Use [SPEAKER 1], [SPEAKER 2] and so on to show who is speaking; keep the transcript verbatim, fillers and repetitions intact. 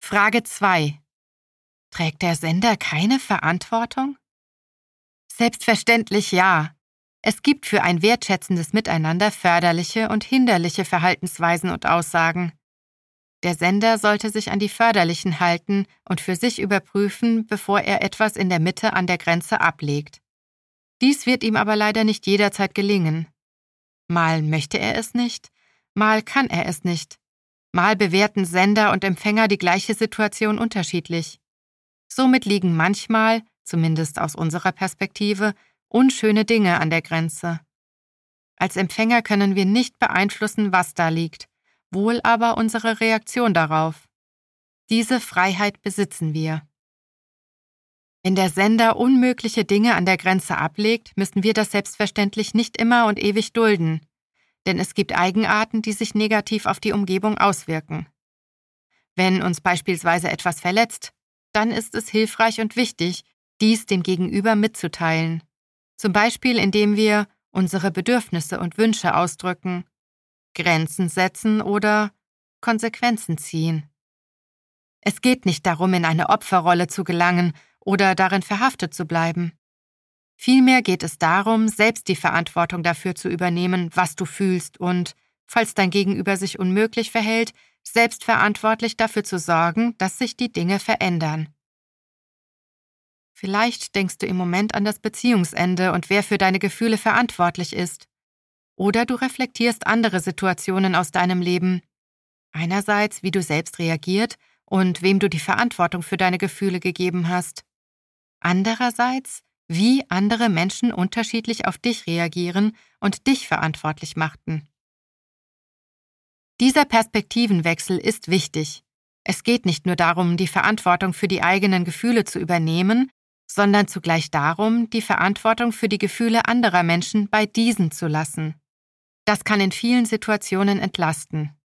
[SPEAKER 1] Frage zwei. Trägt der Sender keine Verantwortung? Selbstverständlich ja. Es gibt für ein wertschätzendes Miteinander förderliche und hinderliche Verhaltensweisen und Aussagen. Der Sender sollte sich an die förderlichen halten und für sich überprüfen, bevor er etwas in der Mitte an der Grenze ablegt. Dies wird ihm aber leider nicht jederzeit gelingen. Mal möchte er es nicht, mal kann er es nicht. Mal bewerten Sender und Empfänger die gleiche Situation unterschiedlich. Somit liegen manchmal, zumindest aus unserer Perspektive, unschöne Dinge an der Grenze. Als Empfänger können wir nicht beeinflussen, was da liegt, wohl aber unsere Reaktion darauf. Diese Freiheit besitzen wir. Wenn der Sender unmögliche Dinge an der Grenze ablegt, müssen wir das selbstverständlich nicht immer und ewig dulden, denn es gibt Eigenarten, die sich negativ auf die Umgebung auswirken. Wenn uns beispielsweise etwas verletzt, dann ist es hilfreich und wichtig, dies dem Gegenüber mitzuteilen. Zum Beispiel, indem wir unsere Bedürfnisse und Wünsche ausdrücken, Grenzen setzen oder Konsequenzen ziehen. Es geht nicht darum, in eine Opferrolle zu gelangen oder darin verhaftet zu bleiben. Vielmehr geht es darum, selbst die Verantwortung dafür zu übernehmen, was du fühlst und, falls dein Gegenüber sich unmöglich verhält, selbstverantwortlich dafür zu sorgen, dass sich die Dinge verändern. Vielleicht denkst du im Moment an das Beziehungsende und wer für deine Gefühle verantwortlich ist. Oder du reflektierst andere Situationen aus deinem Leben. Einerseits, wie du selbst reagiert und wem du die Verantwortung für deine Gefühle gegeben hast. Andererseits, wie andere Menschen unterschiedlich auf dich reagieren und dich verantwortlich machten. Dieser Perspektivenwechsel ist wichtig. Es geht nicht nur darum, die Verantwortung für die eigenen Gefühle zu übernehmen, sondern zugleich darum, die Verantwortung für die Gefühle anderer Menschen bei diesen zu lassen. Das kann in vielen Situationen entlasten.